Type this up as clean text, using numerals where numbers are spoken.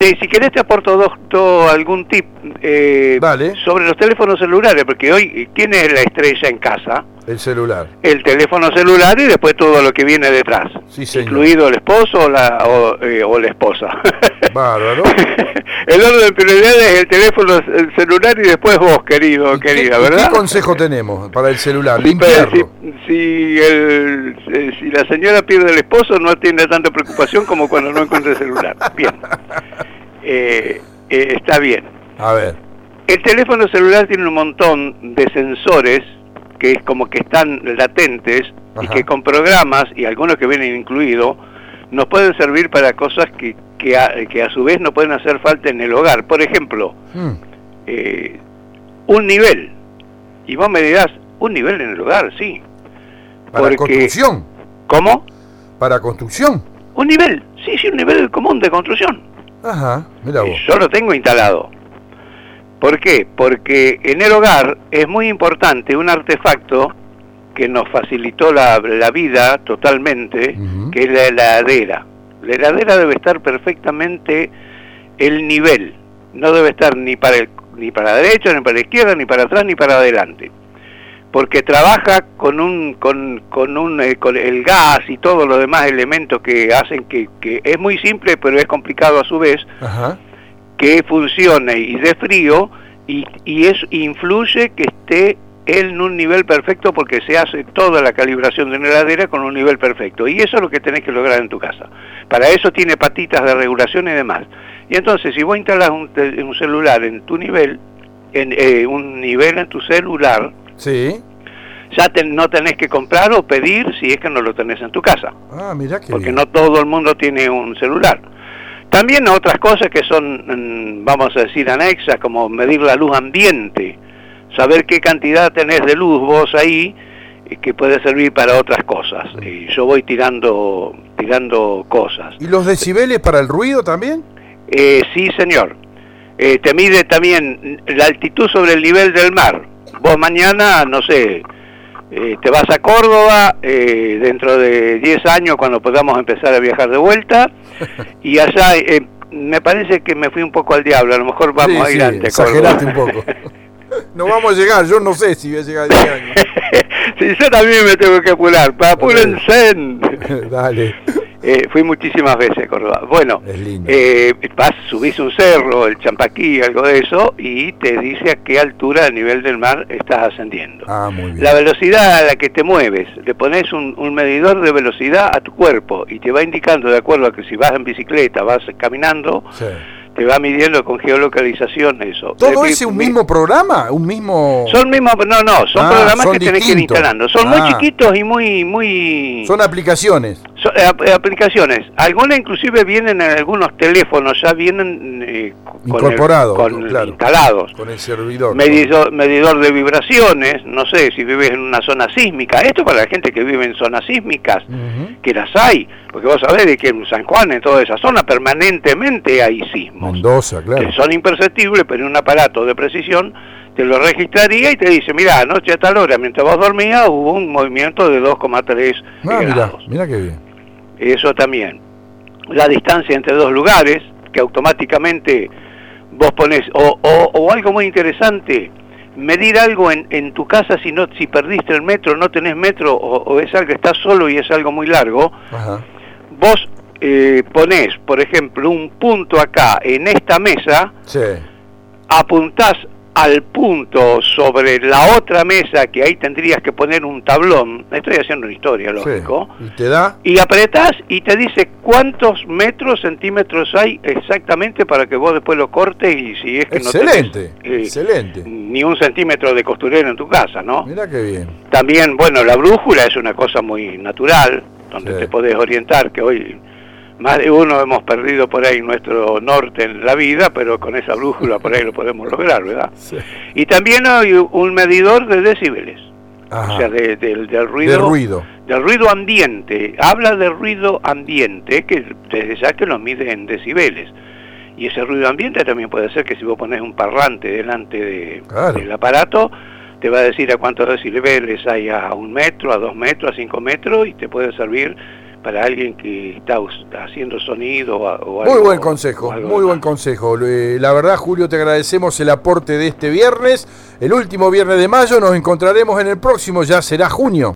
Si querés te aporto algún tip Vale. sobre los teléfonos celulares, porque hoy, ¿quién es la estrella en casa? El celular. El teléfono celular y después todo lo que viene detrás, Sí, señor. incluido el esposo o la esposa. Bárbaro. El orden de prioridades es el teléfono el celular y después vos, querida, ¿verdad? ¿Qué consejo tenemos para el celular? Pero Limpiarlo. si la señora pierde el esposo, no tiene tanta preocupación como cuando no encuentra el celular. Bien. Está bien. A ver. El teléfono celular tiene un montón de sensores que es como que están latentes. Ajá. Y que con programas, y algunos que vienen incluidos, nos pueden servir para cosas que a su vez no pueden hacer falta en el hogar. Por ejemplo, un nivel. Y vos me dirás, ¿un nivel en el hogar? Sí. ¿Para construcción? ¿Cómo? ¿Para construcción? Un nivel, sí, un nivel común de construcción. Ajá, mira vos. Yo lo tengo instalado. ¿Por qué? Porque en el hogar es muy importante un artefacto que nos facilitó la vida totalmente, que es la heladera. La heladera debe estar perfectamente el nivel. No debe estar ni para la derecha, ni para la izquierda, ni para atrás, ni para adelante. Porque trabaja con el gas y todos los demás elementos que hacen que es muy simple, pero es complicado a su vez. Ajá. Que funcione y dé frío, y eso influye que esté en un nivel perfecto, porque se hace toda la calibración de una heladera con un nivel perfecto, y eso es lo que tenés que lograr en tu casa. Para eso tiene patitas de regulación y demás. Y entonces, si vos instalás un celular en tu nivel, un nivel en tu celular, sí, ya no tenés que comprar o pedir si es que no lo tenés en tu casa. Ah, mirá que porque bien. No todo el mundo tiene un celular. También otras cosas que son, vamos a decir, anexas, como medir la luz ambiente, saber qué cantidad tenés de luz vos ahí, que puede servir para otras cosas. Yo voy tirando cosas. ¿Y los decibeles para el ruido también? Sí, señor. Te mide también la altitud sobre el nivel del mar. Vos mañana, no sé, te vas a Córdoba, dentro de 10 años cuando podamos empezar a viajar de vuelta, y allá me parece que me fui un poco al diablo, a lo mejor vamos a ir antes. Exageraste un poco. No vamos a llegar, yo no sé si voy a llegar a 10 años. Sí, yo también me tengo que apurar, apúrense. Dale. Fui muchísimas veces a Córdoba. Bueno, subís un cerro, el Champaquí, algo de eso, y te dice a qué altura a nivel del mar estás ascendiendo. Ah, muy bien. La velocidad a la que te mueves, le pones un medidor de velocidad a tu cuerpo y te va indicando, de acuerdo a que si vas en bicicleta, vas caminando, sí, te va midiendo con geolocalización eso. ¿Todo ese un mismo programa? ¿Un mismo...? Son programas que tenés que ir instalando. Son muy chiquitos y muy... Son aplicaciones. Son aplicaciones. Algunas inclusive vienen en algunos teléfonos, ya vienen incorporados, claro, instalados. Con el servidor. Medidor de vibraciones, no sé, si vives en una zona sísmica. Esto para la gente que vive en zonas sísmicas, que las hay. Porque vos sabés de que en San Juan, en toda esa zona, permanentemente hay sismos. Mendoza, claro. Que son imperceptibles, pero un aparato de precisión te lo registraría y te dice, mirá, anoche a tal hora, mientras vos dormías, hubo un movimiento de 2,3 grados. Mirá qué bien. Eso también. La distancia entre dos lugares, que automáticamente vos ponés, o algo muy interesante, medir algo en tu casa si perdiste el metro, no tenés metro, o es algo que estás solo y es algo muy largo. Ajá. Vos ponés, por ejemplo, un punto acá en esta mesa, sí, apuntás al punto sobre la otra mesa, que ahí tendrías que poner un tablón, estoy haciendo una historia, lógico, sí, y te da, y apretás y te dice cuántos centímetros hay exactamente para que vos después lo cortes, y si es que excelente, no tenés excelente, ni un centímetro de costurero en tu casa, ¿no? Mirá qué bien. También, bueno, la brújula es una cosa muy natural, donde sí, te podés orientar, que hoy más de uno hemos perdido por ahí nuestro norte en la vida, pero con esa brújula por ahí lo podemos lograr, ¿verdad? Sí. Y también hay un medidor de decibeles. Ajá. O sea, del ruido. Del ruido ambiente. Habla de ruido ambiente, que desde ya que lo mide en decibeles. Y ese ruido ambiente también puede ser que si vos pones un parlante delante del aparato, te va a decir a cuántos decibeles hay, a 1 metro, a 2 metros, a 5 metros, y te puede servir para alguien que está haciendo sonido o algo. Muy buen consejo. La verdad, Julio, te agradecemos el aporte de este viernes, el último viernes de mayo. Nos encontraremos en el próximo, ya será junio.